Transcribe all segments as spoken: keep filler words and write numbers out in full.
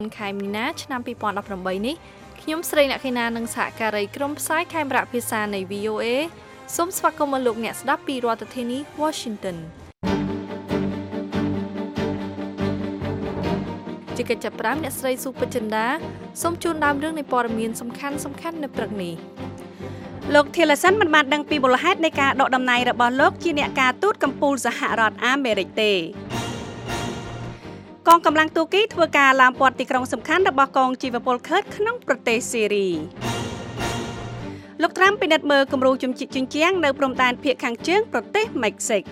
ខែមីនាឆ្នាំពីរពាន់ដប់ប្រាំបីនេះខ្ញុំស្រីអ្នកខេណានិងសហការីក្រុមផ្សាយខេមរៈភាសានៃ វី អូ เอ សូមស្វាគមន៍លោកអ្នកស្ដាប់ពីរដ្ឋធានី Washington ជាកិច្ចចាប់ផ្ដើមអ្នកស្រីស៊ូពេជ្រចិន្តាសូមជូនដើមរឿងនៃព័ត៌មានសំខាន់សំខាន់នៅព្រឹកនេះលោក Tillerson មិនបានដឹងពីមូលហេតុនៃការដកតំណែងរបស់លោកជាអ្នកការទូតកំពូលសហរដ្ឋអាមេរិកទេកងកម្លាំងទូគីធ្វើការឡាមព័ទ្ធទីក្រុងសំខាន់របស់កងជីវពលខឺតក្នុងប្រទេសសេរីលោកត្រាំពិនិត្យមើលគម្រោងជំនឿជញ្ជាំងនៅព្រំដែនភាគខាងជើងប្រទេសមិចស៊ិក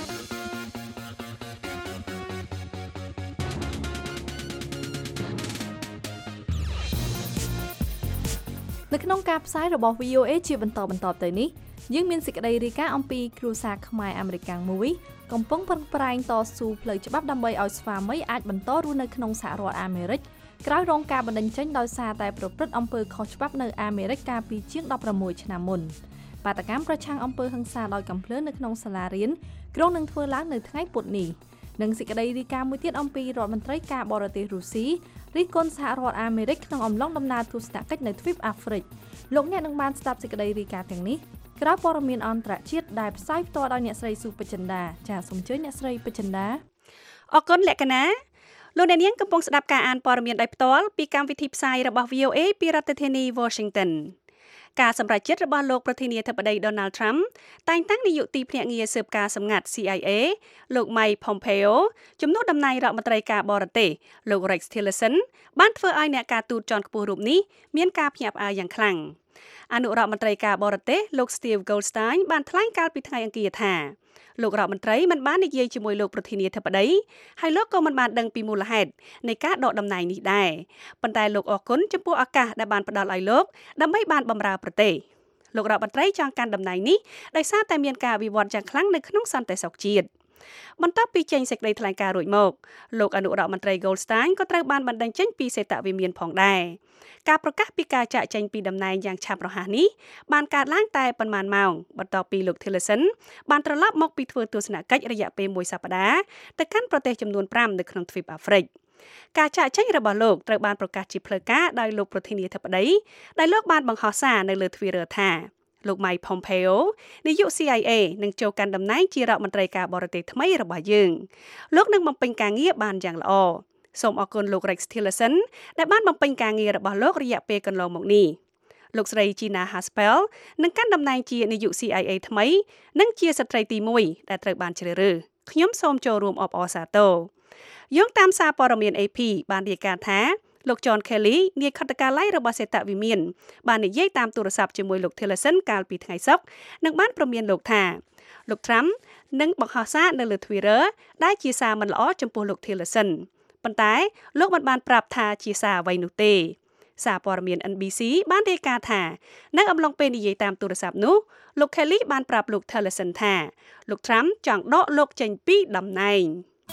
នៅក្នុងការផ្សាយរបស់ វី អូ เอ ជាបន្តបន្តទៅនេះយើងមានសេចក្តីរាយការណ៍អំពីគ្រួសារខ្មែរអាមេរិកមួយកំពុងប្រឹងប្រែងតស៊ូផ្លូវច្បាប់ដើម្បីឲ្យស្វាមីអាចបន្តរស់នៅក្នុងសហរដ្ឋអាមេរិកក្រោយរងការបណ្តេញចេញដោយសារតែប្រព្រឹត្តអំពើខុសច្បាប់នៅអាមេរិកកាលពីជាងដប់ប្រាំមួយឆ្នាំមុនបាតកម្មប្រឆាំងអំពើហិង្សាដោយកំភ្លើងនៅក្នុងសាលារៀនក្រុងនឹងធ្វើឡើងនៅថ្ងៃពុធនេះនិងសេចក្តីរាយការណ៍មួយទៀតអំពីរដ្ឋមន្ត្រីការបរទេសរុស្ស៊ីរិះគន់សហរដ្ឋអាមេរិកក្នុងអំឡុងដំណើរទស្សនកិច្ចនៅទ្វីបអាហ្វ្រិកលោកអ្នកនឹងបានស្ដាប់សេចក្តីរាយការណ៍ទាំងនេះក្រៅព័ត៌មានអន្តរជាតិដែលផ្សាយផ្ទាល់ដោយអ្នកស្រីស៊ូពេជ្រចិន្តាចាសសូមអញ្ជើញអ្នកស្រីពេជ្រចិន្តាអរគុណលក្ខណាលោកអ្នកនាងកំពុងស្ដាប់ការអានព័ត៌មានដោយផ្ទាល់ពីកម្មវិធីផ្សាយរបស់ វី អូ เอ ពីរដ្ឋធានី Washington ការសម្រេចចិត្តរបស់លោកប្រធានាធិបតី Donald Trump តែងតាំងនាយកទីភ្នាក់ងារស៊ើបការសម្ងាត់ ซี ไอ เอ លោក Mike Pompeo ជំនួសតំណែងរដ្ឋមន្ត្រីការបរទេសលោក Rex Tillerson បានធ្វើឲ្យអ្នកការទូតជាន់ខ្ពស់រូបនេះមានការភ្ញាក់ផ្អើលយ៉ាងខ្លាំងអនុរដ្ឋមន្ត្រីការបរទេសលោក Steve Goldstein បានថ្លែងកាលពីថ្ងៃអង្គារថាលោករដ្ឋមន្ត្រីមិនបាននិយាយជាមួយលោកប្រធានាធិបតីហើយលោកក៏មិនបានដឹងពីមូលហេតុនៃការដកតំណែងនេះដែរប៉ុន្តែលោកអរគុណចំពោះឱកាសដែលបានផ្ដល់ឲ្យលោកដើម្បីបានបម្រើប្រទេសលោករដ្ឋមន្ត្រីចង់កាន់តំណែងនេះដោយសារតែមានការវិវត្តយ៉ាងខ្លាំងនៅក្នុងសន្តិសុខជាតិបន្ទាប់ពីចេញសេចក្តីថ្លែងការណ៍រួចមកលោកអនុរដ្ឋមន្ត្រី Goldstein ក៏ត្រូវបានបណ្តេញចេញពីសេតវិមានផងដែរការប្រកាសពីការចាក់ចេញពីតំណែងយ៉ាងឆាប់រហ័សនេះបានកើតឡើងតែប៉ុន្មានម៉ោងបន្ទាប់ពីលោក Tillerson បានត្រឡប់មកពីធ្វើទស្សនកិច្ចរយៈពេលមួយសប្តាហ៍ទៅកាន់ប្រទេសចំនួនប្រាំនៅក្នុងទ្វីបអាហ្វ្រិកការចាក់ចេញរបស់លោកត្រូវបានប្រកាសជាផ្លូវការដោយលោកប្រធានាធិបតីដែលលោកបានបង្ហោះសារនៅលើ Twitter ថាលោក Mike Pompeo នាយក ซี ไอ เอ នឹងចូលកាន់តំណែងជារដ្ឋមន្ត្រីការបរទេសថ្មីរបស់យើងលោកនឹងបំពេញការងារបានយ៉ាងល្អសូមអរគុណលោក Rex Tillerson ដែលបានបំពេញការងាររបស់លោករយៈពេលកន្លងមកនេះលោកស្រី Gina Haspel នឹងកាន់តំណែងជានាយក ซี ไอ เอ ថ្មីនិងជាស្ត្រីទីមួយដែលត្រូវបានជ្រើសរើសខ្ញុំសូមចូលរួមអបអរសាទរយោងតាមសារព័ត៌មាន เอ พี បានរាយការណ៍ថាលោក John Kelly នាយខុទ្ទកាល័យរបស់សេតវិមានបាននិយាយតាមទូរស័ព្ទជាមួយលោក Tillerson កាលពីថ្ងៃសុក្រនិងបានព្រមានលោកថាលោក Trump នឹងបង្ហោះសារនៅលើ Twitter ដែលជាសារមិនល្អចំពោះលោក Tillerson ប៉ុន្តែលោកមិនបានប្រាប់ថាជាសារអ្វីនោះទេសារព័ត៌មាន เอ็น บี ซี បានរាយការណ៍ថានៅអំឡុងពេលនិយាយតាមទូរស័ព្ទនោះលោក Kelly បានប្រាប់លោក Tillerson ថាលោក Trump ចង់ដកលោកចេញពីតំណែង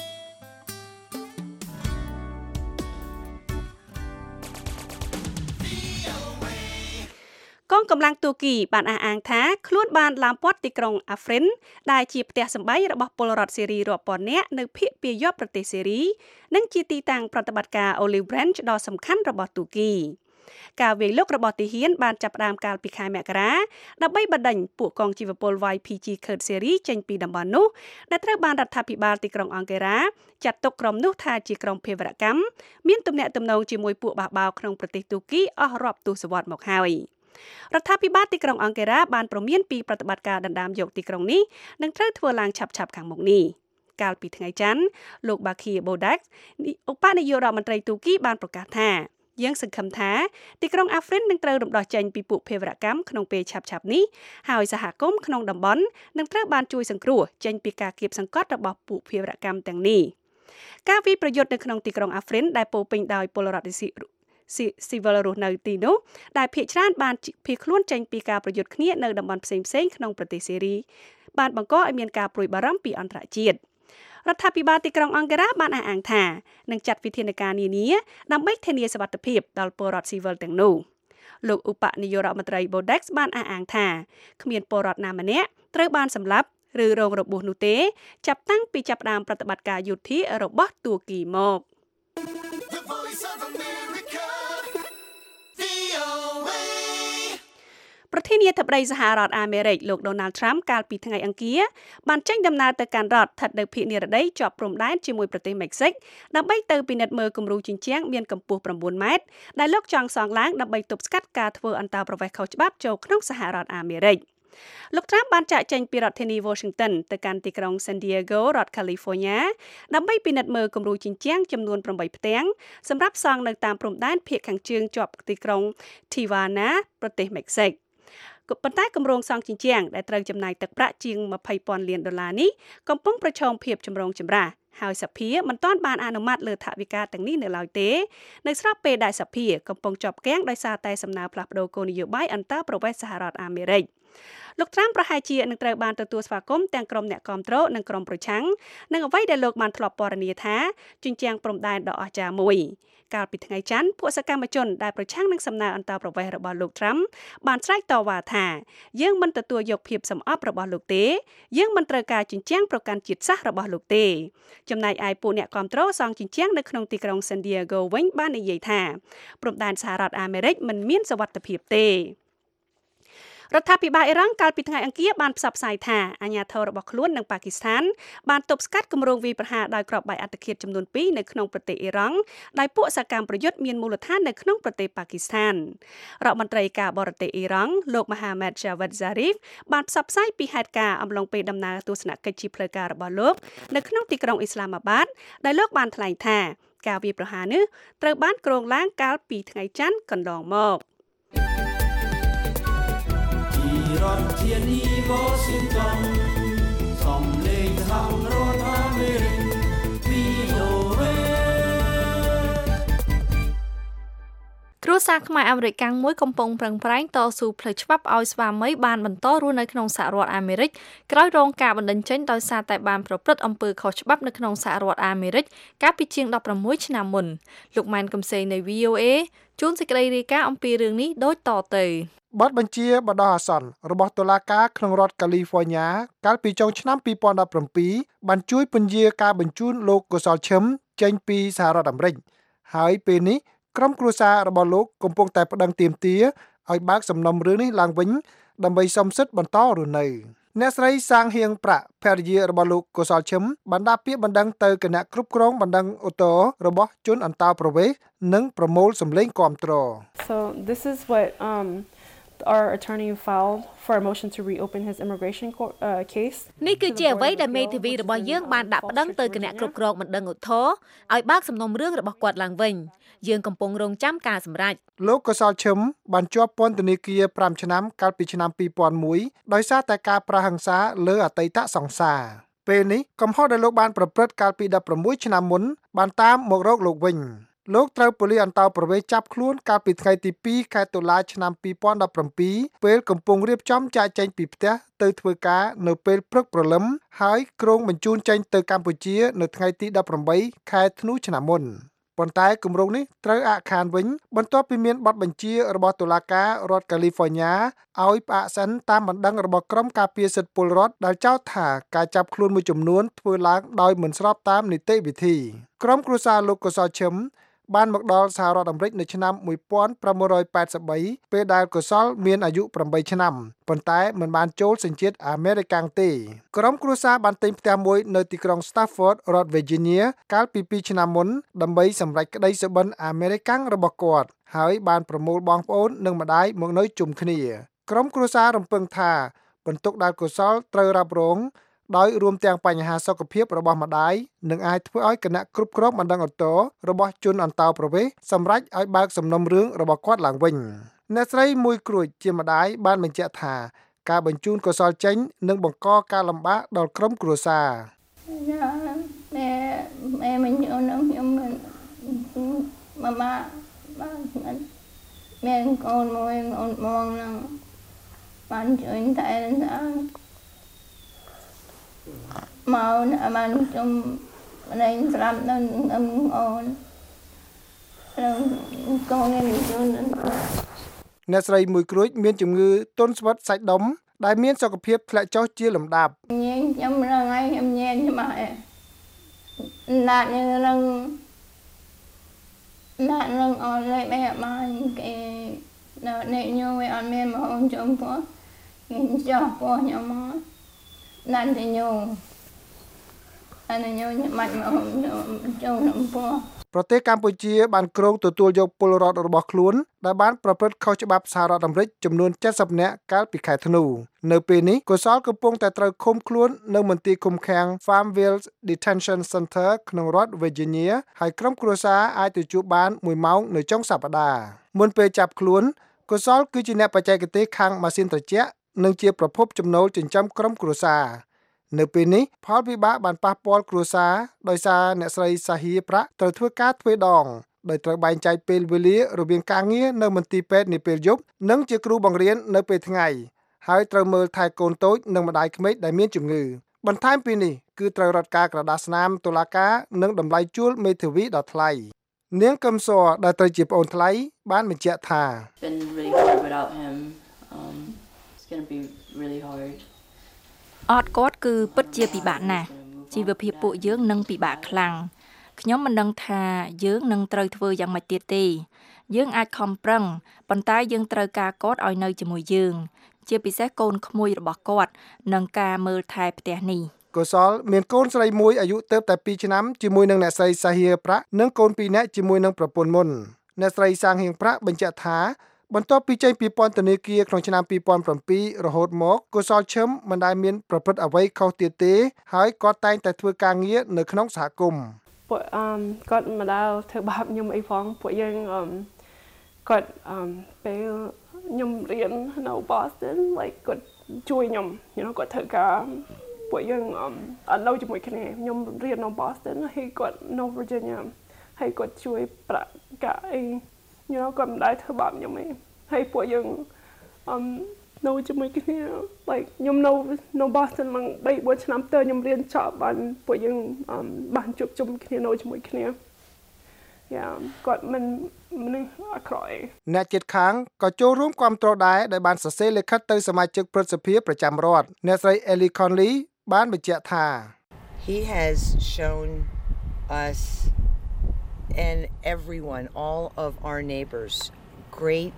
កងកម្លាំងទូគីបានអះអាងថាខ្លួនបានឡាមព័ទ្ធទីក្រុងអាហ្វ្រិនដែលជាផ្ទះសម្បែងរបស់ពលរដ្ឋសេរីរាប់ពាន់នាក់នៅភាគពាយព្យប្រទេសសេរីនិងជាទីតាំងប្រតិបត្តិការ Olive Branch ដ៏សំខាន់របស់ទូគីការវាយលុករបស់ទាហានបានចាប់ផ្ដើមកាលពីខែមករាដើម្បីបណ្ដេញពួកកងជីវពល វ៉ៃ พี ជី Kurd សេរីចេញពីតំបន់នោះដែលត្រូវបានរដ្ឋាភិបាលទីក្រុងអង្គារ៉ាចាត់ទុកក្រុមនោះថាជាក្រុមភេរវកម្មមានទំនាក់ទំនងជាមួយពួកបះបោរក្នុងប្រទេសទូគីអស់រាប់ទសវត្សរ៍មកហើយរដ្ឋាភិបាលទីក្រុងអង្គារ៉ាបានព្រមានពីប្រតិបត្តិការដណ្ដើមយកទីក្រុងនេះនឹងត្រូវធ្វើឡើងឆាប់ៗខាងមុខនេះកាលពីថ្ងៃច័ន្ទលោក Bakir Bodax ឧបនាយករដ្ឋមន្ត្រីទូគីបានប្រកាសថាយើងសង្ឃឹមថាទីក្រុងអាហ្វ្រិននឹងត្រូវរំដោះចេញពីពួកភេរវកម្មក្នុងពេលឆាប់ៗនេះហើយសហគមន៍ក្នុងតំបន់នឹងត្រូវបានជួយសង្គ្រោះចេញពីការគៀបសង្កត់របស់ពួកភេរវកម្មទាំងនេះការវាយប្រយុទ្ធនៅក្នុងទីក្រុងអាហ្វ្រិនដែលពោពេញដោយពលរដ្ឋស៊ីវិលរស់នៅទីនោះដែលភាគច្រើនបានភៀសខ្លួនចេញពីការប្រយុទ្ធគ្នានៅតំបន់ផ្សេងៗក្នុងប្រទេសសេរីបានបង្កឲ្យមានការព្រួយបារម្ភពីអន្តរជាតិរដ្ឋាភិបាលទីក្រុងអង្គារ៉ាបានអះអាងថានឹងចាត់វិធានការនានាដើម្បីធានាសុវត្ថិភាពដល់ពលរដ្ឋស៊ីវិលទាំងនោះលោកឧបនាយករដ្ឋមន្ត្រី Bodax បានអះអាងថាគ្មានពលរដ្ឋណាម្នាក់ត្រូវបានសម្លាប់ឬរងរបួសនោះទេចាប់តាំងពីចាប់ផ្ដើមប្រតិបត្តិការយោធារបស់ទួរគីមក The Voice of America វី អូ เอប្រធានាធិបតីសហរដ្ឋអាមេរិកលោក Donald Trump កាលពីថ្ងៃអង្គារបានចេញដំណើរទៅកាន់រដ្ឋស្ថិតនៅភាគនិរតីជាប់ព្រំដែនជាមួយប្រទេសមិចស៊ិកដើម្បីទៅពិនិត្យមើលគំរូជញ្ជាំងមានកម្ពស់៩ម៉ែត្រដែលលោកចង់សង់ឡើងដើម្បីទប់ស្កាត់ការធ្វើអន្តោប្រវេសន៍ខុសច្បាប់ចូលក្នុងសហរដ្ឋអាមេរិកលោក Trump បានចាកចេញពីរដ្ឋធានី Washington ទៅកាន់ទីក្រុង San Diego រដ្ឋ California ដើម្បីពិនិត្យមើលគំរូជញ្ជាំងចំនួន៨ផ្ទាំងសម្រាប់សង់នៅតាមព្រំដែនភាគខាងជើងជាប់ទីក្រុង Tijuana ប្រទេសមិចស៊ិកប៉ុន្តែគម្រោងសង់ជញ្ជាំងដែលត្រូវចំណាយទឹកប្រាក់ជាង២០ពាន់លានដុល្លារនេះកំពុងប្រឈមភាពចម្រូងចម្រាសហើយសភាមិនទាន់បានអនុម័តលើថវិកាទាំងនេះនៅឡើយទេនៅស្របពេលដែលសភាកំពុងជាប់គាំងដោយសារតែសំណើផ្លាស់ប្តូរគោលនយោបាយអន្តរប្រវេសន៍សហរដ្ឋអាមេរិកលោក Trump ប្រហែលជានឹងត្រូវបានទទួលស្វាគមន៍ទាំងក្រុមអ្នកគាំទ្រនិងក្រុមប្រឆាំងនឹងអ្វីដែលលោកបានធ្លាប់ពណ៌នាថាជញ្ជាំងព្រំដែនដ៏អស្ចារ្យមួយកាលពីថ្ងៃច័ន្ទពួកសកម្មជនដែលប្រឆាំងនឹងសំណើអន្តរប្រវេសន៍របស់លោក Trump បានស្រែកតវ៉ាថាយើងមិនទទួលយកភាពសម្អប់របស់លោកទេយើងមិនត្រូវការជញ្ជាំងប្រកាន់ជាតិសាសន៍របស់លោកទេចំណែកឯពួកអ្នកគាំទ្រសង់ជញ្ជាំងនៅក្នុងទីក្រុង San Diego វិញបាននិយាយថាព្រំដែនសហរដ្ឋអាមេរិកមិនមានសុវត្ថិភាពទេរដ្ឋាភិបាលអ៊ីរ៉ង់កាលពីថ្ងៃអង្គារបានផ្សព្វផ្សាយថាអាញាធររបស់ខ្លួននិងប៉ាគីស្ថានបានទប់ស្កាត់គម្រោងវាយប្រហារដោយគ្រាប់បែកអត្តឃាតចំនួនពីរនៅក្នុងប្រទេសអ៊ីរ៉ង់ដោយពួកសកម្មប្រយុទ្ធមានមូលដ្ឋាននៅក្នុងប្រទេសប៉ាគីស្ថានរដ្ឋមន្ត្រីការបរទេសអ៊ីរ៉ង់លោក Mohammad Javad Zarif បានផ្សព្វផ្សាយពីហេតុការណ៍អំឡុងពេលដំណើរទស្សនកិច្ចជាផ្លូវការរបស់លោកនៅក្នុងទីក្រុងអ៊ីស្លាមាបាតដែលលោកបានថ្លែងថាការវាយប្រហារនេះត្រូវបានគ្រោងឡើងកាលពីថ្ងៃច័ន្ទកន្លងមករដ្ឋធានី Washington សំឡេងសហរដ្ឋអាមេរិក វី អូ เอគ្រួសារខ្មែរអាមេរិកកាំងមួយកំពុងប្រឹងប្រែងតស៊ូផ្លូវច្បាប់ឲ្យស្វាមីបានបន្តរស់នៅក្នុងសហរដ្ឋអាមេរិកក្រោយរងការបណ្តេញចេញដោយសារតែបានប្រព្រឹត្តអំពើខុសច្បាប់នៅក្នុងសហរដ្ឋអាមេរិកកាលពីជាងដប់ប្រាំមួយឆ្នាំមុនលោកម៉ែនកំសែងនៃ វី អូ เอ ជួនសេចក្តីរាយការណ៍អំពីរឿងនេះដូចតទៅបទបញ្ជាបដោះអាសន្នរបស់តុលាការក្នុងរដ្ឋកាលីហ្វ័រញ៉ាកាលពីចុងឆ្នាំពីរពាន់ដប់ប្រាំពីរបានជួយពន្យាការបញ្ជូនលោកកុសលឈឹមចេញពីសហរដ្ឋអាមេរិកហើយពេលនេះក្រុមគ្រួសាររបស់លោកកំពុងតែប្តឹងទាមទារឲ្យបើកសំណុំរឿងនេះឡើងវិញដើម្បីសុំសិទ្ធិបន្តរស់នៅអ្នកស្រីសាងហៀងប្រាក់ភរិយារបស់លោកកុសលឈឹមបានដាក់ពាក្យបណ្ដឹងទៅគណៈគ្រប់គ្រងបណ្ដឹងឧទ្ធរណ៍របស់ជនអន្តោប្រវេសន៍និងប្រមូលសម្លេងគាំទ្រ So this is what um our attorney filed for a motion to reopen his immigration court, uh, case នេះគឺជាអ្វីដែលមេធាវីរបស់យើងបានដាក់ប្តឹងទៅគណៈគ្រប់គ្រងបណ្ដឹងឧទ្ធរណ៍ឲ្យបើកសំណុំរឿងរបស់គាត់ឡើងវិញយើងកំពុងរងចាំការសម្រេចលោកកុសលឈឹមបានជាប់ពន្ធនាគារប្រាំឆ្នាំកាលពីឆ្នាំពីរពាន់មួយដោយសារតែការប្រហិង្សាលើអតីតសង្សារពេលនេះកំហុសដែលលោកបានប្រព្រឹត្តកាលពីដប់ប្រាំមួយឆ្នាំមុនបានតាមមករកលោកវិញលោកត្រូវប៉ូលីសអន្តោប្រវេសន៍ចាប់ខ្លួនកាលពីថ្ងៃទីពីរខែតុលាឆ្នាំពីរពាន់ដប់ប្រាំពីរពេលកំពុងរៀបចំចាកចេញពីផ្ទះទៅធ្វើការនៅពេលព្រឹកព្រលឹមហើយគ្រោងបញ្ជូនចេញទៅកម្ពុជានៅថ្ងៃទីដប់ប្រាំបីខែធ្នូឆ្នាំមុនប៉ុន្តែគម្រោងនេះត្រូវអាក់ខានវិញបន្ទាប់ពីមានបទបញ្ជារបស់តុលាការរដ្ឋកាលីហ្វ័រញ៉ាឲ្យផ្អាកសិនតាមបណ្ដឹងរបស់ក្រុមការពារសិទ្ធិពលរដ្ឋដែលចោទថាការចាប់ខ្លួនមួយចំនួនធ្វើឡើងដោយមិនស្របតាមនីតិវិធីក្រុមគ្រួសារលោកកុសលឈឹមបានមកដល់សហរដ្ឋអាមេរិកនៅឆ្នាំmột nghìn tám trăm tám mươi baពេលដែលកុសលមានអាយុប្រាំបីឆ្នាំប៉ុន្តែមិនបានចូលសញ្ជាតិអាមេរិកាំងទេក្រុមគ្រួសារបានទិញផ្ទះមួយនៅទីក្រុង Stafford រដ្ឋ Virginia កាលពីពីរឆ្នាំមុនដើម្បីសម្រេចក្តីសុបិនអាមេរិកាំងរបស់គាត់ហើយបានប្រមូលបងប្អូននិងម្ដាយមកនៅជុំគ្នាក្រុមគ្រួសាររំពឹងថាបន្ទុកដែលកុសលត្រូវរ៉ាប់រងដោយរួមទាំងបញ្ហាសុខភាពរបស់ម្ដាយនឹងអាចធ្វើឲ្យគណៈគ្រប់គ្រងបណ្ដឹងឧទ្ធរណ៍របស់ជនអន្តោប្រវេសន៍សម្រេចឲ្យបើកសំណុំរឿងរបស់គាត់ឡើងវិញអ្នកស្រីមួយគ្រួចជាម្ដាយបានបញ្ជាក់ថាការបញ្ជូនកុសលចេញនឹងបង្កការលំបាកដល់ក្រុមគ្រួសារម៉ែម៉ែមិនយល់នឹងខ្ញុំម៉ាម៉ាបានមានកូនមួយអូនមកនឹងបានជួយតែមកបានជុំលេងស្រាប់នៅនឹងអូនហើយកូននេះជួយអ្នកស្រីមួយគ្រួចមានជំងឺទន់ស្វិតសាច់ដុំដែលមានសុខភាពធ្លាក់ចុះជាលំដាប់ញ៉ែខ្ញុំរងហើយខ្ញុំញ៉ែខ្ញុំអត់ណាត់នឹង Not long all like me man ke no ne nyo we on me ma on jom po ngin cho po nya ma nan te nyo an nyo mat ma on jom jom po ប្រទេសកម្ពុជាបានគ្រោងទទួលយកពលរដ្ឋរបស់ខ្លួនដែលបានប្រព្រឹត្តខុសច្បាប់សហរដ្ឋអាមេរិកចំនួនเจ็ดสิบនាក់កាលពីខែធ្នូនៅពេលនេះកុសលកំពុងតែត្រូវឃុំខ្លួននៅមន្ទីរឃុំឃាំង Farmville Detention Center ក្នុងរដ្ឋ Virginia ហើយក្រុមគ្រួសារអាចទៅជួបបានមួយម៉ោងនៅចុងសប្តាហ៍មុនពេលចាប់ខ្លួនកុសលគឺជាអ្នកបច្ចេកទេសខាងម៉ាស៊ីនត្រជាក់និងជាប្រភពចំណូលចិញ្ចឹមក្រុមគ្រួសារនៅពេលនេះផលវិបាកបានប៉ះពាល់គ្រួសារដោយសារអ្នកស្រីសាហៀប្រាក់ត្រូវធ្វើការទ្វេដងដោយត្រូវបែងចែកពេលវេលារវាងការងារនៅមន្ទីរពេទ្យនាពេលយប់និងជាគ្រូបង្រៀននៅពេលថ្ងៃហើយត្រូវមើលថែកូនតូចនិងម្ដាយក្មេកដែលមានជំងឺបន្ថែមពីនេះគឺត្រូវរត់ការក្រដាសស្នាមតុលាការនិងតម្លៃជួលមេធាវីដ៏ថ្លៃនាងកឹមសរដែលត្រូវជាប្អូនថ្លៃបានបញ្ជាក់ថា been really hard without him um it's going to be really hard អត់គាត់គឺពិតជាពិបាកណាស់ជីវភាពពួកយើងនឹងពិបាកខ្លាំងខ្ញុំមិនដឹងថាយើងនឹងត្រូវធ្វើយ៉ាងម៉េចទៀតទេយើងអាចខំប្រឹងប៉ុន្តែយើងត្រូវការគាត់ឲ្យនៅជាមួយយើងជាពិសេសកូនក្មួយរបស់គាត់និងការមើលថែផ្ទះនេះកុសលមានកូនស្រីមួយអាយុទើបតែពីរឆ្នាំជាមួយនឹងអ្នកស្រីសាហៀប្រាក់និងកូនពីរនាក់ជាមួយនឹងប្រពន្ធមុនអ្នកស្រីសាងហៀងប្រាក់បញ្ជាក់ថាបន្ទាប់ពីចេញពីពន្ធនាគារក្នុងឆ្នាំពីរពាន់ប្រាំពីររហូតមកកុសលឈឹមមិនដែលមានប្រព្រឹត្តអ្វីខុសទៀតទេហើយគាត់តែងតែធ្វើការងារនៅក្នុងសហគមន៍ពួកអឺគាត់មិនដែលធ្វើបាបខ្ញុំអីផងពួកយើងអឺគាត់អឺពេលខ្ញុំរៀននៅ Boston like គាត់ជួយខ្ញុំ you know គាត់ធ្វើការពួកយើងអឺអត់នៅជាមួយគ្នាខ្ញុំរៀននៅ Boston ហើយគាត់នៅ Virginia ហើយគាត់ជួយប្រាក់កាក់អីyou know គាត់មិនដែលធ្វើបាបខ្ញុំទេហើយពួកយើងអឺនៅជាមួយគ្នា like ខ្ញុំនៅនៅ Boston មកបីបួនឆ្នាំទៅខ្ញុំរៀនចប់បានពួកយើងអឺបានជួបជុំគ្នានៅជាមួយគ្នាយ៉ាគាត់មិនមិនអក្រក់អ្នកជិតខាងក៏ចូលរួមគាំទ្រដែរដែលបានសរសេរលិខិតទៅសមាជិកព្រឹទ្ធសភាប្រចាំរដ្ឋអ្នកស្រី Ellie Conley បានបញ្ជាក់ថា He has shown us and everyone all of our neighbors great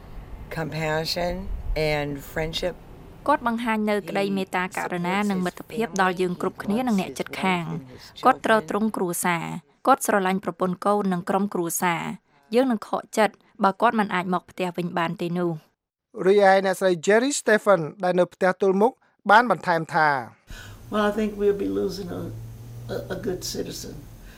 compassion and friendship គាត់បង្ហាញនៅក្តីមេត្តាករុណានិងមិត្តភាពដល់យើងគ្រប់គ្នានិងអ្នកជិតខាងគាត់ត្រូវទ្រង់គ្រួសារគាត់ស្រឡាញ់ប្រពន្ធកូននិងក្រុមគ្រួសារយើងនឹងខកចិត្តបើគាត់មិនអាចមកផ្ទះវិញបានទេនោះរីឯអ្នកស្រី Jerry Stephen ដែលនៅផ្ទះទល់មុខបានបន្ថែមថា Well I think we'll be losing a a, a good citizen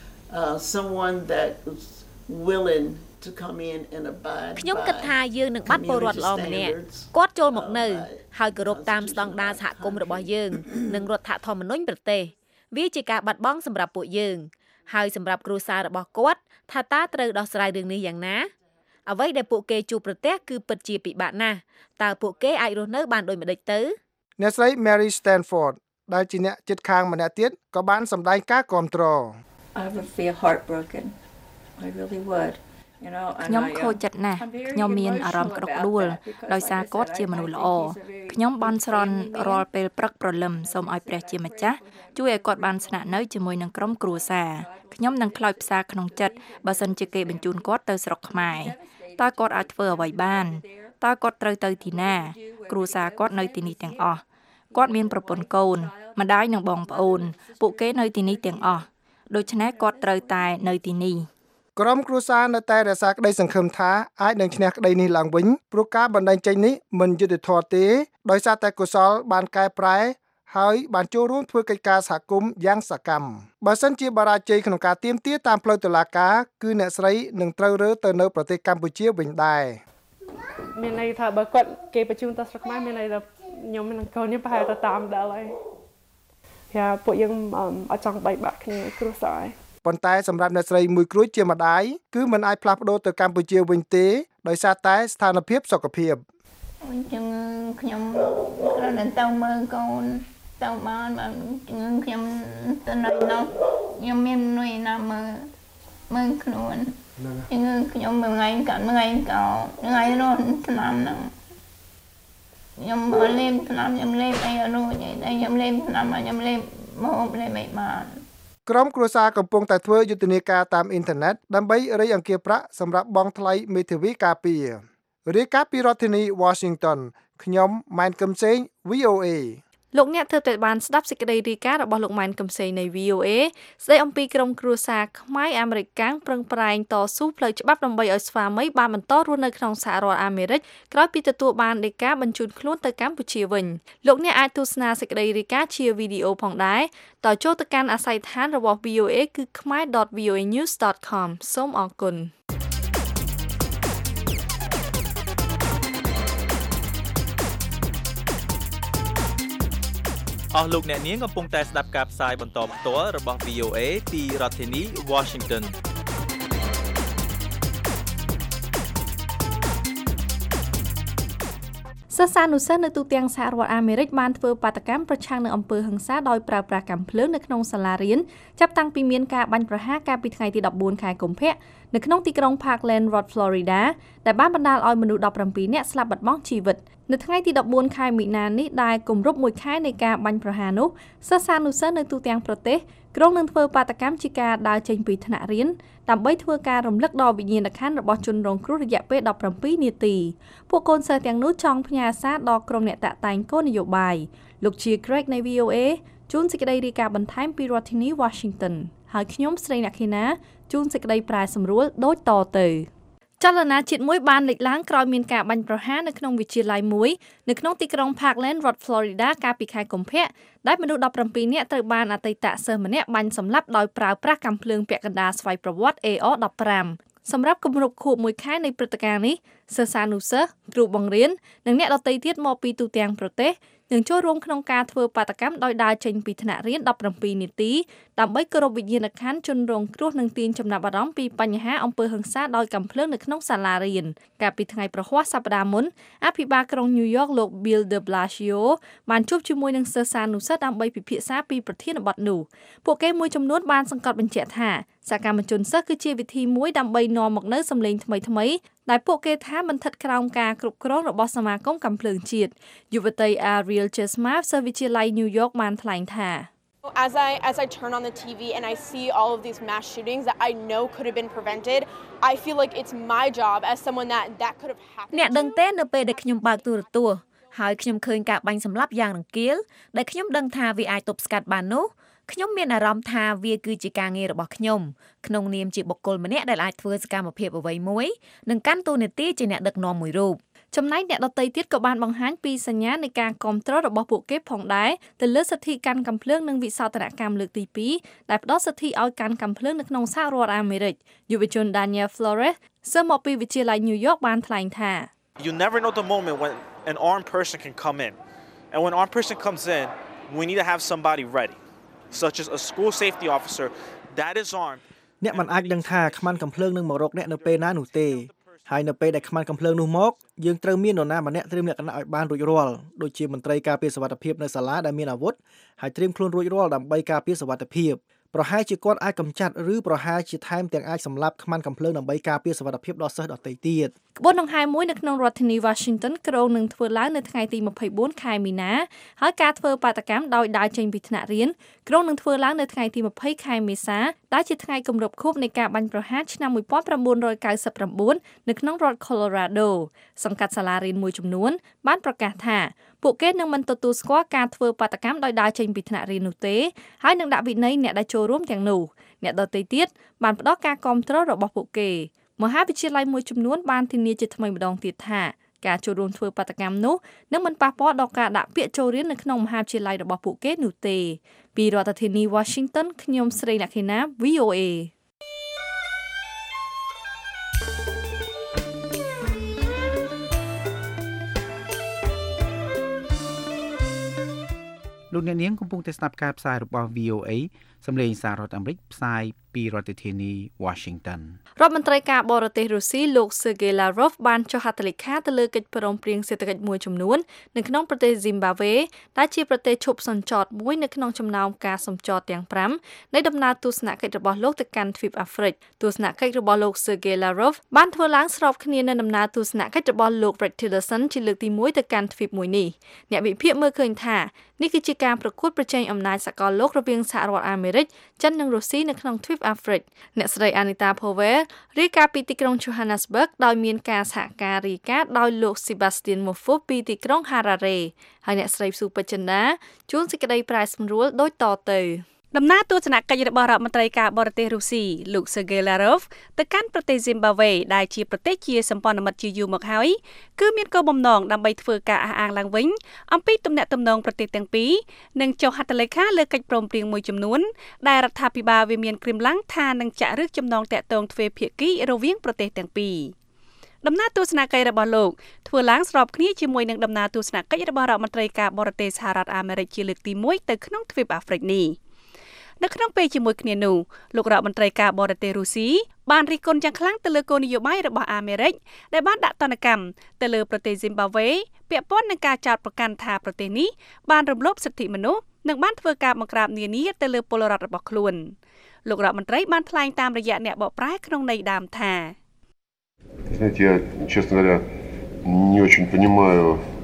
uh someone that is willing to come in and abide ខ្ញុំគិតថាយើងនឹងបាត់ពលរដ្ឋល្អម្នាក់គាត់ចូលមកនៅហើយគោរពតាមស្តង់ដារសហគមន៍របស់យើងនិងរដ្ឋធម្មនុញ្ញប្រទេសវាជាការបាត់បង់សម្រាប់ពួកយើងហើយសម្រាប់គ្រួសាររបស់គាត់ថាតើត្រូវដោះស្រាយរឿងនេះយ៉ាងណាអ្វីដែលពួកគេជួបប្រទះគឺពិតជាពិបាកណាស់តើពួកគេអាចរស់នៅបានដូចម្តេចទៅអ្នកស្រី Mary Stanford ដែលជាអ្នកជិតខាងម្នាក់ទៀតក៏បានសម្ដែងការគាំទ្រ I would feel heartbroken I really would ខ្ញុំខូចចិត្តណាស់ខ្ញុំមានអារម្មណ៍ក្តុកក្តួលដោយសារគាត់ជាមនុស្សល្អខ្ញុំបន់ស្រន់រាល់ពេលព្រឹកព្រលឹមសូមឲ្យព្រះជាម្ចាស់ជួយឲ្យគាត់បានស្នាក់នៅជាមួយនឹងក្រុមគ្រួសារខ្ញុំនឹងខ្លោចផ្សាក្នុងចិត្តបើសិនជាគេបញ្ជូនគាត់ទៅស្រុកខ្មែរតើគាត់អាចធ្វើអ្វីបានតើគាត់ត្រូវទៅទីណាគ្រួសារគាត់នៅទីនេះទាំងអស់គាត់មានប្រពន្ធកូនម្ដាយនិងបងប្អូនពួកគេនៅទីនេះទាំងអស់ដូច្នេះគាត់ត្រូវតែនៅទីនេះក្រុមគ្រួសារនៅតែរក្សាក្តីសង្ឃឹមថាអាចនឹងឈ្នះក្តីនេះឡើងវិញព្រោះការបណ្តេញចេញនេះមិនយុត្តិធម៌ទេដោយសារតែកុសលបានកែប្រែហើយបានចូលរួមធ្វើកិច្ចការសហគមន៍យ៉ាងសកម្មបើសិនជាបរាជ័យក្នុងការទាមទារតាមផ្លូវតុលាការគឺអ្នកស្រីនឹងត្រូវរើទៅនៅប្រទេសកម្ពុជាវិញដែរមានន័យថាបើគាត់គេបញ្ជូនទៅស្រុកខ្មែរមានន័យថាខ្ញុំនិងកូនខ្ញុំប្រហែលទៅតាមដែរហើយយ៉ាពួកយើងអត់ចង់បែកបាក់គ្នាគ្រួសារប៉ុន្តែសម្រាប់អ្នកស្រីមួយគ្រួចជាម្ដាយគឺមិនអាចផ្លាស់ប្ដូរទៅកម្ពុជាវិញទេដោយសារតែស្ថានភាពសុខភាពអញ្ចឹងខ្ញុំគ្រាន់តែទៅមើលកូនទៅបានបើខ្ញុំទៅនៅនោះខ្ញុំមានមនុស្សណាមើលមើលខ្លួនអញ្ចឹងខ្ញុំមួយថ្ងៃកាត់មួយថ្ងៃកោថ្ងៃរត់ឆ្នាំហ្នឹងខ្ញុំអត់លេបឆ្នាំខ្ញុំលេបអីអត់រួចទេខ្ញុំលេបឆ្នាំខ្ញុំលេបមកលេបមិនបានក្រុមគ្រួសារកំពុងតែធ្វើយុទ្ធនាការតាមអ៊ីនធឺណិតដើម្បីរៃអង្គាសប្រាក់សម្រាប់បង់ថ្លៃមេធាវីការពាររាយការណ៍ពីរដ្ឋធានី Washington ខ្ញុំម៉ែន កឹមសេង V O A លោកអ្នកទើបតែបានស្ដាប់សេចក្តីរាយការណ៍របស់លោកម៉ែន កឹមសេងនៃ V O A ស្ដីអំពីក្រុមគ្រួសារខ្មែរអាមេរិកាំងប្រឹងប្រែងតស៊ូផ្លូវច្បាប់ដើម្បីឲ្យស្វាមីបានបន្តរស់នៅក្នុងសហរដ្ឋអាមេរិកក្រោយពីទទួលបានដីកាបញ្ជូនខ្លួនទៅកម្ពុជាវិញលោកអ្នកអាចទស្សនាសេចក្តីរាយការណ៍ជាវីដេអូផងដែរតើចូលទៅកាន់អាស័យដ្ឋានរបស់ V O A គឺ khmer dot v o a news dot com សូមអរគុណអស់លោកអ្នកនាងកំពុងតែស្ដាប់ការផ្សាយបន្តផ្ទាល់របស់ V O A ពីរដ្ឋធានី Washington សិស្សានុសិស្សនៅទូទាំងសហរដ្ឋអាមេរិកបានធ្វើបាតកម្មប្រឆាំងនឹងអំពើហិង្សាដោយប្រើប្រាស់កាំភ្លើងនៅក្នុងសាលារៀនចាប់តាំងពីមានការបាញ់ប្រហារកាលពីថ្ងៃទីដប់បួនខែកុម្ភៈនៅក្នុងទីក្រុង Parkland រដ្ឋ Florida ដែលបានបណ្ដាលឲ្យមនុស្សដប់ប្រាំពីរនាក់ស្លាប់បាត់បង់ជីវិតនៅថ្ងៃទីដប់បួនខែមីនានេះដែលគម្រប់មួយខែនៃការបាញ់ប្រហារនោះសិស្សានុសិស្សនៅទូទាំងប្រទេសក្រុងនឹងធ្វើបាតកម្មជាការដើរចេញពីថ្នាក់រៀនដើម្បីធ្វើការរំលឹកដល់វិញ្ញាណក្ខន្ធរបស់ជនរងគ្រោះរយៈពេលដប់ប្រាំពីរនាទីពួកកូនសិស្សទាំងនោះចង់ផ្ញើសារដល់ក្រុមអ្នកតាក់តែងគោលនយោបាយលោកជា Craig នៃ V O A ជួនសេចក្តីរាយការណ៍បន្ថែមពីរដ្ឋធានី Washington ហើយខ្ញុំស្រីអ្នកខេណាជួនសេចក្តីប្រែសម្រួលដូចតទៅចលនាជាតិមួយបានលេចឡើងក្រោយមានការបាញ់ប្រហារនៅក្នុងវិទ្យាល័យមួយនៅក្នុងទីក្រុង Parkland រដ្ឋ Florida កាលពីខែកុម្ភៈដែលមនុស្សដប់ប្រាំពីរនាក់ត្រូវបានអតីតសិស្សម្នាក់បាញ់សម្លាប់ដោយប្រើប្រាស់កាំភ្លើងពាក់កណ្ដាលស្វ័យប្រវត្តិ A R ដប់ប្រាំសម្រាប់គម្រប់ខួបមួយខែនៃព្រឹត្តិការណ៍នេះសិស្សានុសិស្សគ្រូបង្រៀននិងអ្នកដទៃទៀតមកពីទូទាំងប្រទេសនឹងចូលរួមក្នុងការធ្វើបាតកម្មដោយដើរចេញពីថ្នាក់រៀនដប់ប្រាំពីរនាទីដើម្បីគោរពវិញ្ញាណក្ខន្ធជនរងគ្រោះនិងទាញចំណាប់អារម្មណ៍ពីបញ្ហាអំពើហិង្សាដោយកាំភ្លើងនៅក្នុងសាលារៀនកាលពីថ្ងៃប្រហ័សសប្តាហ៍មុនអភិបាលក្រុង New York លោក Bill de Blasio បានជួបជាមួយនឹងសិស្សានុសិស្សដើម្បីពិភាក្សាពីប្រធានបទនោះពួកគេមួយចំនួនបានសង្កត់បញ្ជាក់ថាសកម្មជនសិស្សគឺជាវិធីមួយដើម្បីនាំមកនូវសម្លេងថ្មីៗដែលពួកគេថាមិនស្ថិតក្រោមការគ្រប់គ្រងរបស់សមាគមកាំភ្លើងជាតិយុវតី Ariel Chesma សិស្សវិទ្យាល័យ New York បានថ្លែងថា As I as I turn on the T V and I see all of these mass shootings that I know could have been prevented, I feel like it's my job as someone that that could have happened. អ្នកដឹងទេនៅពេលដែលខ្ញុំបើកទូរទស្សន៍ហើយខ្ញុំឃើញការបាញ់សម្លាប់យ៉ាងរង្គាលដែលខ្ញុំដឹងថាវាអាចទប់ស្កាត់បាននោះខ្ញុំមានអារម្មណ៍ថាវាគឺជាការងាររបស់ខ្ញុំក្នុងនាមជាបុគ្គលម្នាក់ដែលអាចធ្វើសកម្មភាពអ្វីមួយនិងកាន់តួនាទីជាអ្នកដឹកនាំមួយរូបចំណែកអ្នកដទៃទៀតក៏បានបង្ហាញពីសញ្ញានៃការគ្រប់គ្រងរបស់ពួកគេផងដែរទៅលើសិទ្ធិកាន់កាំភ្លើងនិងវិសោធនកម្មលើកទីពីរដែលផ្ដល់សិទ្ធិឲ្យកាន់កាំភ្លើងនៅក្នុងសហរដ្ឋអាមេរិកយុវជន Daniel Flores សិស្សមកពីវិទ្យាល័យ New York បានថ្លែងថា You never know the moment when an armed person can come in. And when an armed person comes in, we need to have somebody ready.such as a school safety officer that is armed អ្នកមិនអាចដឹងថាខ្មាំងកំភ្លើងនឹងមករកអ្នកនៅពេលណានោះទេហើយនៅពេលដែលខ្មាំងកំភ្លើងនោះមកយើងត្រូវមាននរណាម្នាក់ត្រៀមលក្ខណៈឲ្យបានរួចរាល់ដូចជាមន្ត្រីការពារសុវត្ថិភាពនៅសាលាដែលមានអាវុធហើយត្រៀមខ្លួនរួចរាល់ដើម្បីការពារសុវត្ថិភាពប្រហែលជាគាត់អាចកម្ចាត់ឬប្រហែលជាថែមទាំងអាចសម្លាប់ខ្មាំងកំភ្លើងដើម្បីការពារសុវត្ថិភាពដល់សិស្សដទៃទៀតក្បួនដង្ហែមួយនៅក្នុងរដ្ឋធានី Washington ក្រុងនឹងធ្វើឡើងនៅថ្ងៃទីម្ភៃបួនខែមីនាហើយការធ្វើបាតកម្មដោយដើរចេញពីថ្នាក់រៀនក្រុងនឹងធ្វើឡើងនៅថ្ងៃទីម្ភៃខែមេសាដែលជាថ្ងៃគម្រប់ខួបនៃការបាញ់ប្រហារឆ្នាំmột nghìn chín trăm chín mươi chínនៅក្នុងរដ្ឋ Colorado សង្កាត់សាលារៀនមួយចំនួនបានប្រកាសថាពួកគេនឹងមិនទទួលស្គាល់ការធ្វើបាតកម្មដោយដើរចេញពីថ្នាក់រៀននោះទេហើយនឹងដាក់វិន័យអ្នកដែលចូលរួមទាំងនោះអ្នកដទៃទៀតបានផ្ដល់ការគ្រប់គ្រងរបស់ពួកគេមហាវិទ្យាល័យមួយចំនួនបានធានាជាថ្មីម្ដងទៀតថាការចូលរួមធ្វើបាតកម្មនោះនឹងមិនប៉ះពាល់ដល់ការដាក់ពាក្យចូលរៀននៅក្នុងមហាវិទ្យាល័យរបស់ពួកគេនោះទេពីរដ្ឋធានី Washington ខ្ញុំស្រីអ្នកខេណា V O A លោកអ្នកនាងកំពុងតែស្ដាប់ការផ្សាយរបស់ V O A សម្លេងសាររដ្ឋអាមេរិកផ្សាយពីរដ្ឋធានី Washington រដ្ឋមន្ត្រីការបរទេសរុស្ស៊ីលោក Sergei Lavrov បានចុះហត្ថលេខាទៅលើកិច្ចព្រមព្រៀងសេដ្ឋកិច្ចមួយចំនួននៅក្នុងប្រទេស Zimbabwe ដែលជាប្រទេសឈប់សញ្ចតមួយនៅក្នុងចំណោមការសម្ចតទាំងfiveនៃដំណើរទស្សនកិច្ចរបស់លោកទៅកាន់ទ្វីបអាហ្វ្រិកទស្សនកិច្ចរបស់លោក Sergei Lavrov បានធ្វើឡើងស្របគ្នានឹងដំណើរទស្សនកិច្ចរបស់លោក Rex Tillerson ជាលើកទីoneទៅកាន់ទ្វីបមួយនេះអ្នកវិភាគមើលឃើញថានេះគឺជាការប្រកួតប្រជែងអំណាចសកលលោករវាងសហរដ្ឋអាមេរិកចិននិងរុស្ស៊ីនៅក្នុងទ្វីបអាហ្វ្រិកអ្នកស្រី Anita Powell រាយការណ៍ពីទីក្រុង Johannesburg ដោយមានការសហការរាយការណ៍ដោយលោក Sebastian Mofo ពីទីក្រុង Harare ហើយអ្នកស្រី Super Chanda ជួនសេចក្តីប្រាយសម្រួលដូចតទៅដំណើរទស្សនកិច្ចរបស់រដ្ឋមន្ត្រីការបរទេសរុស្ស៊ីលោក Sergei Lavrov ទៅកាន់ប្រទេស Zimbabwe ដែលជាប្រទេសជាសម្ព័ន្ធមិត្តជាយូរមកហើយគឺមានគោលបំណងដើម្បីធ្វើការអះអាងឡើងវិញអំពីទំនាក់ទំនងប្រទេសទាំងពីរនិងចុះហត្ថលេខាលើកិច្ចព្រមព្រៀងមួយចំនួនដែលរដ្ឋាភិបាលវាមានក្រៀមឡើងថានឹងចាក់ឫសចំណងតាក់ទងទ្វេភាគីរវាងប្រទេសទាំងពីរដំណើរទស្សនកិច្ចរបស់លោកធ្វើឡើងស្របគ្នាជាមួយនឹងដំណើរទស្សនកិច្ចរបស់រដ្ឋមន្ត្រីការបរទេសសហរដ្ឋអាមេរិកជាលើកទីoneទៅក្នុងទ្វីបអាហ្វ្រិកនេះនៅក្នុងពេលជាមួយគ្នានោះលោករដ្ឋមន្ត្រីការបរទេសរុស្ស៊ីបានរិះគន់យ៉ាងខ្លាំងទៅលើគោលនយោបាយរបស់អាមេរិកដែលបានដាក់ទណ្ឌកម្មទៅលើប្រទេស Zimbabwe ពាក់ព័ន្ធនឹងការចោទប្រកាន់ថាប្រទេសនេះបានរំលោភសិទ្ធិមនុស្សនិងបានធ្វើការបង្ក្រាបនានាទៅលើពលរដ្ឋរបស់ខ្លួនលោករដ្ឋមន្ត្រីបានថ្លែងតាមរយៈអ្នកបកប្រែក្នុងន័យដើមថា Знаете, я, честно говоря, не очень понимаю,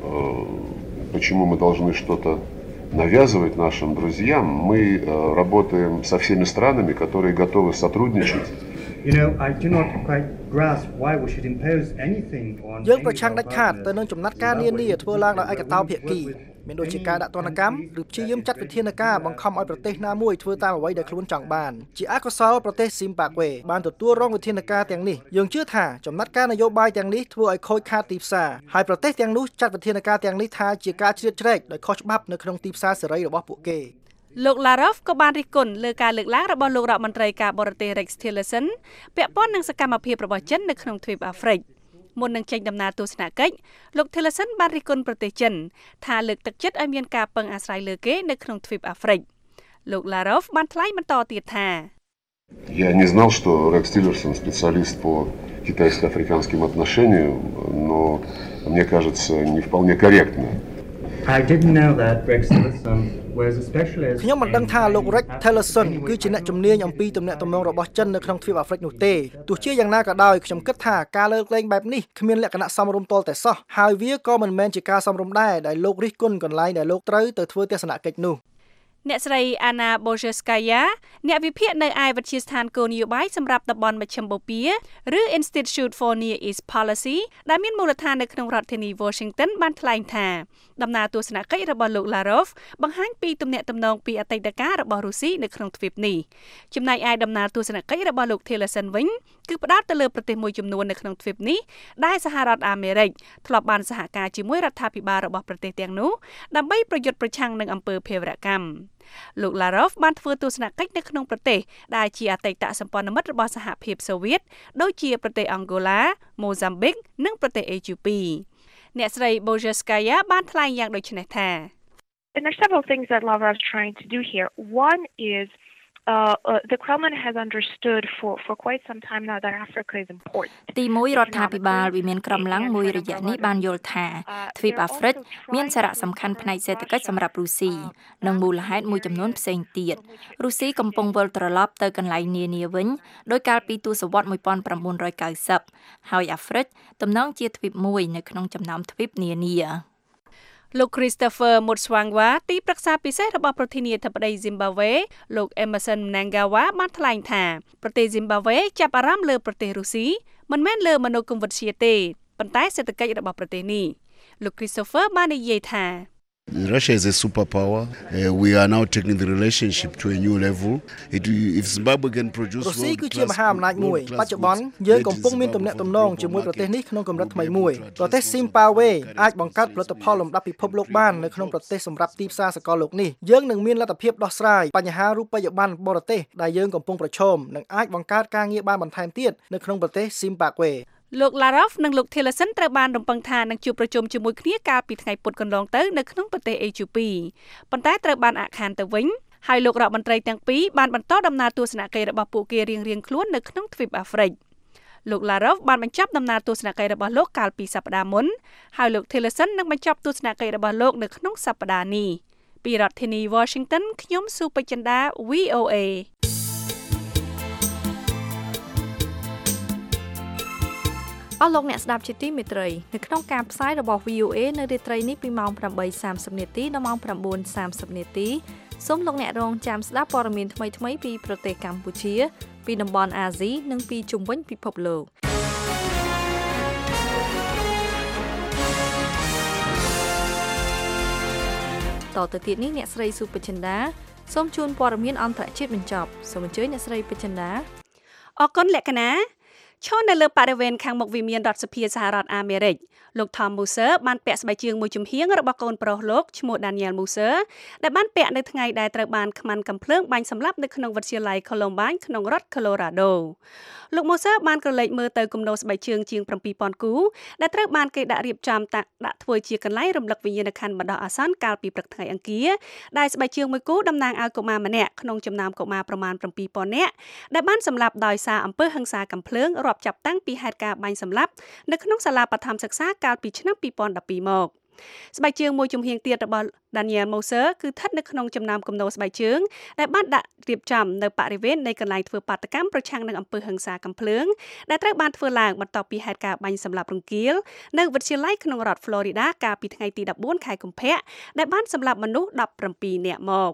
почему мы должны что-то навязывать нашим друзьям. Мы работаем со всеми странами, которые готовы сотрудничать. You know, I do not quite grasp why we should impose anything on យើងប្រឆាំងដាច់ខាតទៅនឹងចំណាត់ការនានាធ្វើឡើងដោយឯកតោភាគីមានដូចជាការដាក់ទណ្ឌកម្មឬព្យាយាមចាត់វិធានការបង្ខំឲ្យប្រទេសណាមួយធ្វើតាមអ្វីដែលខ្លួនចង់បានជាអកុសលប្រទេស Zimbabwe បានទទួលរងវិធានការទាំងនេះយើងជឿថាចំណាត់ការនយោបាយទាំងនេះធ្វើឲ្យខូចខាតទីផ្សារហើយប្រទេសទាំងនោះចាត់វិធានការទាំងនេះថាជាការជ្រៀតជ្រែកដោយខុសច្បាប់នៅក្នុងទីផ្សារសេរីរបស់ពួកគេលោក Lavrov ក៏បានរិះគន់លើការលើកឡើងរបស់លោករដ្ឋមន្ត្រីការបរទេស Rex Tillerson ពាក់ព័ន្ធនឹងសកម្មភាពរបស់ចិននៅក្នុងទ្វីបអាហ្វ្រិកមុននឹងចេញដំណើរទស្សនកិច្ចលោក Tillerson បានរិះគន់ប្រទេសចិនថាលើកទឹកចិត្តឲ្យមានការពឹងអាស្រ័យលើគេនៅក្នុងទ្វីបអាហ្វ្រិកលោក Lavrov បានថ្លែងបន្តទៀតថា Я не знал, что Rex Tillerson специалист по китайско-африканским отношениям, но мне кажется, не вполне корректно. I didn't know that Rex Tillerson was a specialist ខ្ញុំមិនដឹងថាលោក Rex Tillerson គឺជាអ្នកជំនាញអំពីទំនាក់ទំនងរបស់ចិននៅក្នុងទ្វីបអាហ្វ្រិកនោះទេទោះជាយ៉ាងណាក៏ដោយខ្ញុំគិតថាការលើកលែងបែបនេះគ្មានលក្ខណៈសមរម្យទាល់តែសោះហើយវាក៏មិនមែនជាការសមរម្យដែរដែលលោករិះគន់កន្លែងដែលលោកត្រូវទៅធ្វើទស្សនកិច្ចនោះអ្នកស្រី Anna Borzhskaya អ្នកវិភាគនៅឯវិទ្យាស្ថានគោលនយោបាយសម្រាប់តំបន់មជ្ឈិមបូព៌ាឬ Institute for Near East Policy ដែលមានមូលដ្ឋាននៅក្នុងរដ្ឋធានី Washington បានថ្លែងថាដំណើរទស្សនកិច្ចរបស់លោក Lavrov បង្ហាញពីទំនាក់ទំនងពីអតីតកាលរបស់រុស្ស៊ីនៅក្នុងទ្វីបនេះចំណែកឯដំណើរទស្សនកិច្ចរបស់លោក Tillerson វិញគឺផ្ដោតទៅលើប្រទេសមួយចំនួននៅក្នុងទ្វីបនេះដែលសហរដ្ឋអាមេរិកធ្លាប់បានសហការជាមួយរដ្ឋាភិបាលរបស់ប្រទេសទាំងនោះដើម្បីប្រយុទ្ធប្រឆាំងនឹងអំពើភេរវកម្មលោក Lavrov បានធ្វើទស្សនកិច្ចនៅក្នុងប្រទេសដែលជាអតីតសម្ព័ន្ធមិត្តរបស់សហភាពសូវៀតដូចជាប្រទេសអង់ហ្គោឡា ម៉ូហ្សាំប៊ិកនិងប្រទេសអេជូពីអ្នកស្រី Borzhskaya បានថ្លែងយ៉ាងដូចនេះថា And there's several things that Lavrov is trying to do here. One is Uh, uh, the Kremlin has understood for, for quite some time now that Africa is important. ទីមួយរដ្ឋាភិបាលវិមានក្រំឡាំងមួយរយៈនេះបានយល់ថាទ្វីបអាហ្វ្រិកមានសារៈសំខាន់ផ្នែកសេដ្ឋកិច្ចសម្រាប់រុស្ស៊ីនិងមូលហេតុមួយចំនួនផ្សេងទៀតរុស្ស៊ីកំពុងវិលត្រឡប់ទៅកន្លែងនានាវិញដោយកាលពីទសវត្សរ៍nineteen ninetyហើយអាហ្វ្រិកទំនងជាទ្វីបមួយនៅក្នុងចំណោមទ្វីបនានាលោក Christopher Mutswangwa ទីប្រឹក្សាពិសេសរបស់ប្រធានាធិបតី Zimbabwe លោក Emmerson Mnangagwa បានថ្លែងថាប្រទេស Zimbabwe ចាប់អារម្មណ៍លើប្រទេសរុស្ស៊ីមិនមែនលើមនោគមវិជ្ជាទេប៉ុន្តែសេដ្ឋកិច្ចរបស់ប្រទេសនេះលោក Christopher បាននិយាយថា Russia is a superpower. Uh, we are now taking the relationship to a new level. It, if Zimbabwe can produce រុស្ស៊ីគឺជាមហាអំណាចមួយបច្ចុប្បន្នយើងកំពុងមានទំនាក់ទំនងជាមួយប្រទេសនេះក្នុងកម្រិតថ្មីមួយប្រទេស Zimbabwe អាចបង្កើតផលិតផលលំដាប់ពិភពលោកបាននៅក្នុងប្រទេសសម្រាប់ទីផ្សារសកលលោកនេះយើងនឹងមានលទ្ធភាពដោះស្រាយបញ្ហារូបិយប័ណ្ណបរទេសដែលយើងកំពុងប្រឈមនិងអាចបង្កើតការងារបានបន្ថែមទៀតនៅក្នុងប្រទេស Zimbabweលោក Lavrov និងលោក Tillerson ត្រូវបានរំពឹងថានឹងជួបប្រជុំជាមួយគ្នាកាលពីថ្ងៃពុធកន្លងទៅនៅក្នុងប្រទេសអេជូពីប៉ុន្តែត្រូវបានអាក់ខានទៅវិញហើយលោករដ្ឋមន្ត្រីទាំងពីរបានបន្តដំណើរទស្សនកិច្ចរបស់ពួកគេរៀងៗខ្លួននៅក្នុងទ្វីបអាហ្វ្រិកលោក Larov បានបញ្ចប់ដំណើរទស្សនកិច្ចរបស់លោកកាលពីសប្តាហ៍មុនហើយលោក Tillerson នឹងបញ្ចប់ទស្សនកិច្ចរបស់លោកនៅក្នុងសប្តាហ៍នេះពីរដ្ឋធានី Washington ខ្ញុំស៊ូពេជ្រចិន្តា វី អូ เอអស់លោកអ្នកស្ដាប់ជាទីមេត្រីនៅក្នុងការផ្សាយរបស់ វី អូ เอ នៅរាត្រីនេះពីម៉ោង ប្រាំបីសាមសិប នាទីដល់ម៉ោង ប្រាំបួនសាមសិប នាទីសូមលោកអ្នករងចាំស្ដាប់ព័ត៌មានថ្មីៗពីប្រទេសកម្ពុជាពីតំបន់អាស៊ីនិងពីជុំវិញពិភពលោកតទៅទៀតនេះអ្នកស្រីស៊ូពេជ្រចិន្តាសូមជូនព័ត៌មានអន្តរជាតិបញ្ចប់សូមអញ្ជើញអ្នកស្រីពេជ្រចិន្តាអរគុណលក្ខណាឈរនៅលើបរិវេណខាងមុខវិមានរដ្ឋសភាសហរដ្ឋអាមេរិកលោក Tom Moser បានពាក់ស្បែកជើងមួយជំហៀងរបស់កូនប្រុសលោកឈ្មោះ Daniel Moser ដែលបានពាក់នៅថ្ងៃដែលត្រូវបានខ្មាន់កាំភ្លើងបាញ់សម្លាប់នៅក្នុងវិទ្យាល័យ Columbine ក្នុងរដ្ឋ Colorado លោក Moser បានក្រឡេកមើលទៅគំនរស្បែកជើងជាង ប្រាំពីរពាន់ គូដែលត្រូវបានគេដាក់រៀបចំដាក់ធ្វើជាកន្លែងរំលឹកវិញ្ញាណក្ខន្ធបណ្ដោះអាសន្នកាលពីព្រឹកថ្ងៃអង្គារដែលស្បែកជើងមួយគូតំណាងឲ្យកុមារម្នាក់ក្នុងចំណោមកុមារប្រមាណ ប្រាំពីរពាន់ នាក់ដែលបានសម្លាប់ដោយសារអំពើហិង្សាកាំភ្លើងរាប់ចាប់តាំងពីហេតុការណ៍បាញ់សម្លាប់នៅក្នុងសាលាបឋមសិក្សាកាលពីឆ្នាំពីរពាន់ដប់ពីរមកស្បែកជើងមួយជំហៀងទៀតរបស់ Daniel Moser គឺស្ថិតនៅក្នុងចំណោមគំនរស្បែកជើងដែលបានដាក់រៀបចំនៅបរិវេណនៃកន្លែងធ្វើបាតកម្មប្រឆាំងនឹងអំពើហិង្សាកាំភ្លើងដែលត្រូវបានធ្វើឡើងបន្ទាប់ពីហេតុការណ៍បាញ់សម្លាប់រង្គាលនៅវិទ្យាល័យក្នុងរដ្ឋ Florida កាលពីថ្ងៃទីដប់បួនខែកុម្ភៈដែលបានសម្លាប់មនុស្សដប់ប្រាំពីរនាក់មក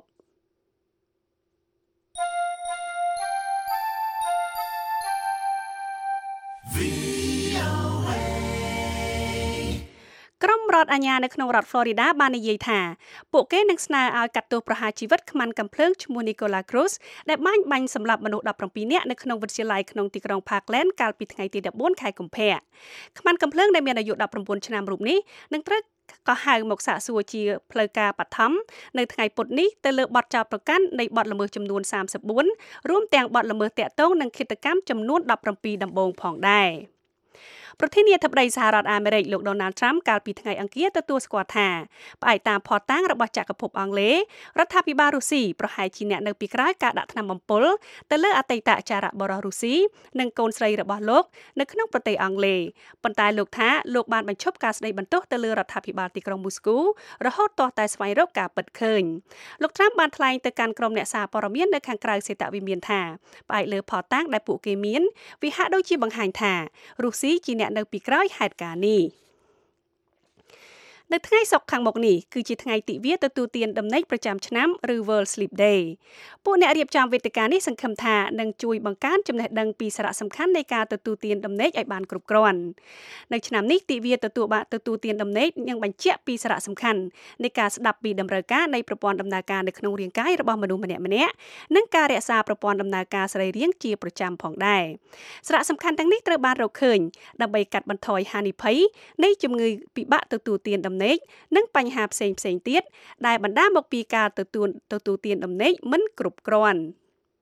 ក្រុមរដ្ឋអាជ្ញានៅក្នុងរដ្ឋ Florida បាននិយាយថាពួកគេនឹងស្នើឲ្យកាត់ទោសប្រហារជីវិតខ្មាន់កាំភ្លើងឈ្មោះ Nicholas Cruz ដែលបានបាញ់សម្លាប់មនុស្សដប់ប្រាំពីរនាក់នៅក្នុងវិទ្យាល័យក្នុងទីក្រុង Parkland កាលពីថ្ងៃទីដប់បួនខែកុម្ភៈខ្មាន់កាំភ្លើងដែលមានអាយុដប់ប្រាំបួនឆ្នាំរូបនេះនឹងត្រូវក៏ហៅមកសាកសួរជាផ្លូវការបឋមនៅថ្ងៃពុធនេះទៅលើបទចោទប្រកាន់នៃបទល្មើសចំនួនសាមសិបបួនរួមទាំងបទល្មើសតាក់ទងនឹងឃាតកម្មចំនួនដប់ប្រាំពីរដំបូងផងដែរប្រធានាធិបតីសហរដ្ឋអាមេរិកលោក Donald Trump កាលពីថ្ងៃអង្គារទទួលស្គាល់ថាផ្អែកតាមភស្តុតាងរបស់ចក្រភពអង់គ្លេសរដ្ឋាភិបាលរុស្ស៊ីប្រហែលជាអ្នកនៅពីក្រោយការដាក់ថ្នាំបំពុលទៅលើអតីតចារបររុស្ស៊ីនិងកូនស្រីរបស់លោកនៅក្នុងប្រទេសអង់គ្លេសប៉ុន្តែលោកថាលោកបានបញ្ឈប់ការស្ដីបន្ទោសទៅលើរដ្ឋាភិបាលទីក្រុងមូស្គូរហូតទាល់តែស្វែងរកការពិតឃើញលោក Trump បានថ្លែងទៅកាន់ក្រុមអ្នកសារព័ត៌មាននៅខាងក្រៅសេតវិមានថាផ្អែកលើភស្តុតាងដែលពួកគេមានវាហាក់ដូចជាបង្ហាញថារុស្ស៊ីជាអ្នកនៅពីក្រោយហេតុការណ៍នេះនៅថ្ងៃសុក្រខាងមុខនេះគឺជាថ្ងៃទិវាទទួលទានដំណេកប្រចាំឆ្នាំឬ World Sleep Day ពួកអ្នករៀបចំវេទិកានេះសង្ឃឹមថានឹងជួយបង្កើនចំណេះដឹងពីសារៈសំខាន់នៃការទទួលទានដំណេកឲ្យបានគ្រប់គ្រាន់នៅឆ្នាំនេះទិវាទទួលបានទទួលទានដំណេកនឹងបញ្ជាក់ពីសារៈសំខាន់នៃការស្ដាប់ពីតម្រូវការនៃប្រព័ន្ធដំណើរការនៅក្នុងរាងកាយរបស់មនុស្សម្នាក់ៗនិងការរក្សាប្រព័ន្ធដំណើរការសរីរាង្គជាប្រចាំផងដែរសារៈសំខាន់ទាំងនេះត្រូវបានរកឃើញដើម្បីកាត់បន្ថយហានិភ័យនៃជំងឺពិបាកទទួលទានដំណេកនិងបញ្ហាផ្សេងផ្សេងទៀតដែលបណ្ដាលមកពីការទទួលទទួលទានដំណេកមិនគ្រប់គ្រាន់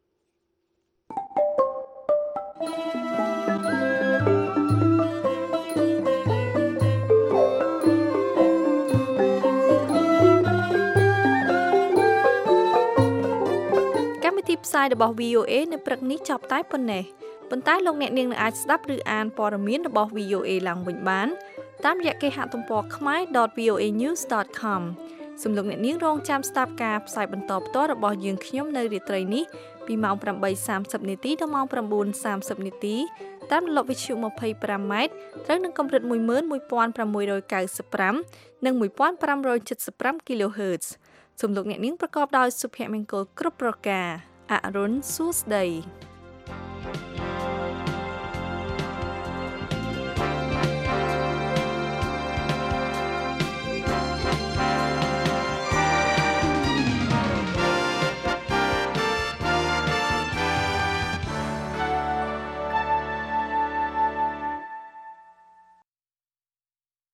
កម្មវិធីផ្សាយរបស់ វី អូ เอ នៅព្រឹកនេះចប់តែប៉ុណ្ណេះប៉ុន្តែលោកអ្នកនាងនឹងអាចស្ដាប់ឬអានព័ត៌មានរបស់ វី អូ เอ ឡើងវិញបានតាមរយៈគេហទំព័រ khmer dot v o a news dot com សូមលោកអ្នកនាងរងចាំស្ដាប់ការផ្សាយបន្តផ្ទាល់របស់យើងខ្ញុំនៅរាត្រីនេះពីម៉ោងប្រាំបីសាមសិបនាទីដល់ម៉ោងប្រាំបួនសាមសិបនាទីតាមរលកវិទ្យុ ម្ភៃប្រាំម៉ែត្រត្រូវនឹងកម្រិត មួយម៉ឺនមួយពាន់ប្រាំមួយរយកៅសិបប្រាំ និង មួយពាន់ប្រាំរយចិតសិបប្រាំ kHz សូមលោកអ្នកនាងប្រកបដោយសុភមង្គលគ្រប់ប្រការអរុនសួស្ដី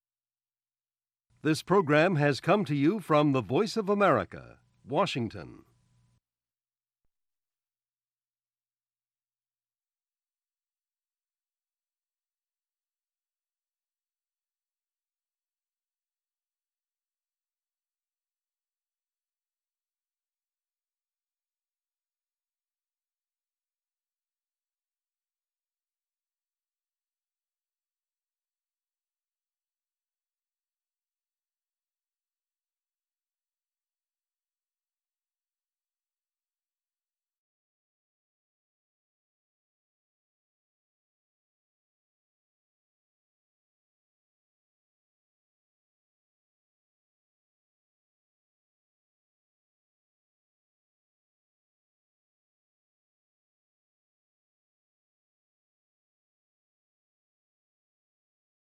This program has come to you from the Voice of America, Washington.